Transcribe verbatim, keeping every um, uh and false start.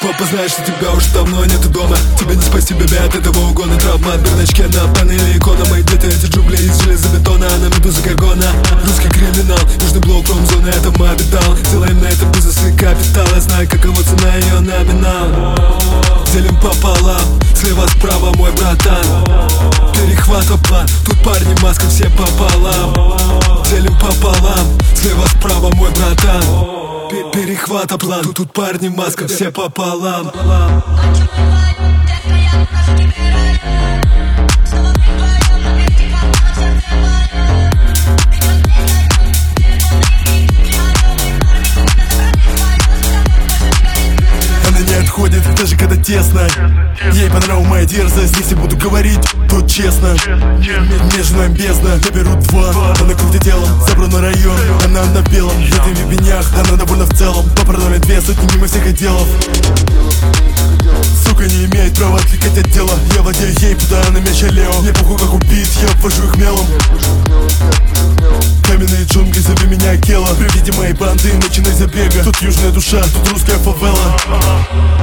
Папа знает, что тебя уже давно нету дома. Тебя не спасти, бебе, от этого угона. Травма от бардачке на панели икона. Мои дети эти джунгли из железобетона, а на медуза Гаргона. Русский криминал, южный блок, промзона, это мой обитал. Делаем на этом бизнес и капитал. Я знаю, какова цена ее номинал. Делим пополам, слева справа мой братан. Перехвата план, тут парни маска, все пополам. Делим пополам, слева справа мой братан. Перехвата план, тут, тут парни маска, все пополам. Она не отходит, даже когда тесно. Ей понравилась моя дерзость. Если буду говорить, то честно. Между нами бездна, я беру два. Она крутит телом, забранный район. Она на белом, в этом ебенях. Она довольна в целом, по продоле две сотни мимо всех отделов. Сука не имеет права отвлекать от дела. Я владею ей, путаю на мяч Лео. Мне похуй как убит, я обвожу их мелом. Каменные джунгли, зови меня Акела. При виде моей банды начинай забега. Тут южная душа, тут русская фавела.